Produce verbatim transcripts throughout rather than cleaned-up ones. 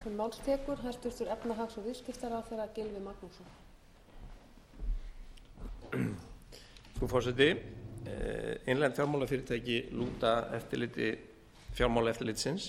Til máls tekur hæstvirtur efnahags- og viðskiptaráðherra Gylfi Magnússon. Frú forseti, innlend fjármálafyrirtæki lúta eftirliti fjármálaeftirlitsins.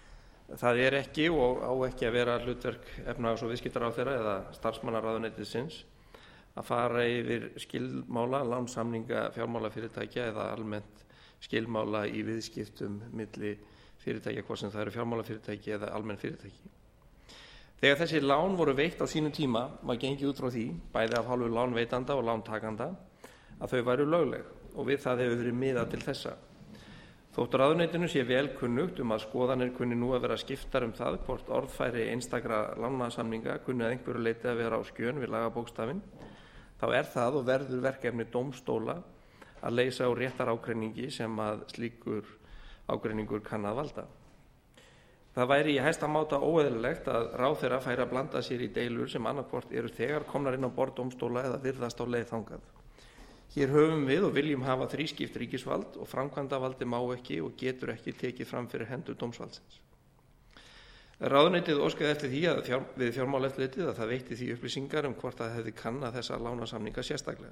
Það er ekki og á ekki að vera hlutverk efnahags- og viðskiptaráðherra eða starfsmanna ráðuneytisins að fara yfir skilmála, lánssamninga fjármálafyrirtækja eða almennt skilmála í viðskiptum milli fyrirtækja, hvort sem það eru fjármálafyrirtæki eða almenn fyrirtæki. Þegar þessi lán voru veitt á sínum tíma var gengið út frá því, bæði af hálfu lánveitanda og lántakanda, að þau væru lögleg og við það hefur verið miðað til þessa. Þótt ráðuneytinu sé vel kunnugt um að skoðanir kunni nú að vera skiptar um það hvort orðfæri einstakra lánasamninga kunni að einhverju leyti að vera á skjön við lagabókstafinn, þá er það og verður verkefni dómstóla að leysa úr réttar ágreiningi sem að slíkur ágreiningur kann að valda. Það væri í hæsta máta óeðlilegt að ráðherra færi að blanda sér í deilur sem annaðhvort eru þegar komnar inn á borð dómstóla eða virðast á leið þangað. Hér höfum við og viljum hafa þrískipt ríkisvald og framkvæmdavaldi má ekki og getur ekki tekið fram fyrir hendur dómsvaldsins. Ráðuneytið óskaði eftir því að fjár, við fjármálaeftirlitið að það veitti því upplýsingar um hvort það hefði kannað þessa lánasamninga sérstaklega.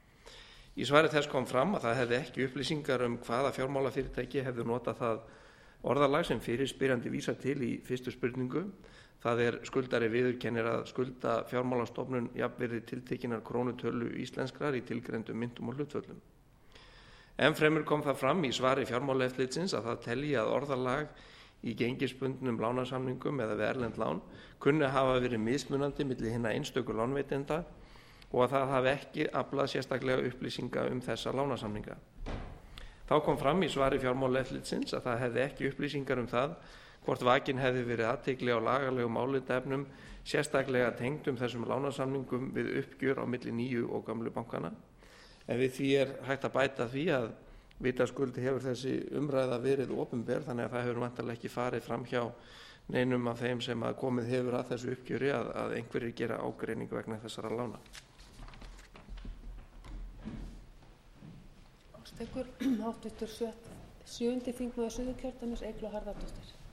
Í svari þess kom fram að það hefði ekki upplýsingar um hvaða fjármálafyrirtæki hefði notað það orðalag sem fyrirspyrjandi vísar til í fyrstu spurningu. Það er skuldari viðurkennir að skulda fjármálastofnun jafnvirði tiltekinnar krónutölu íslenskrar í tilgreindum myntum og hlutföllum. Enn fremur kom það fram í svari fjármálaeftirlitsins að það telji að orðalag í gengisbundnum lánasamningum eða við erlend lán kunni hafa verið mismunandi milli hinna einstöku lánveitenda og að það hafi ekki aflað sérstaklega upplýsinga um þessa lánasamninga. Þá kom fram í svari fjármálaeftirlitsins að það hefði ekki upplýsingar um það hvort vakin hefði verið athygli á lagalegum álitaefnum sérstaklega tengdum þessum lánasamningum við uppgjör á milli nýju og gamlu bankana. En við því er hægt að bæta því að vitaskuld hefur þessi umræða verið opinber, þannig að það hefur væntanlega ekki farið fram hjá neinum af þeim sem að komið hefur að þessu uppgjöri að, að einhverjir gera ágreining vegna þessara lána. Tekur háttvirtur sjöundi þingmaður Suðurkjördæmis Eygló Harðardóttir.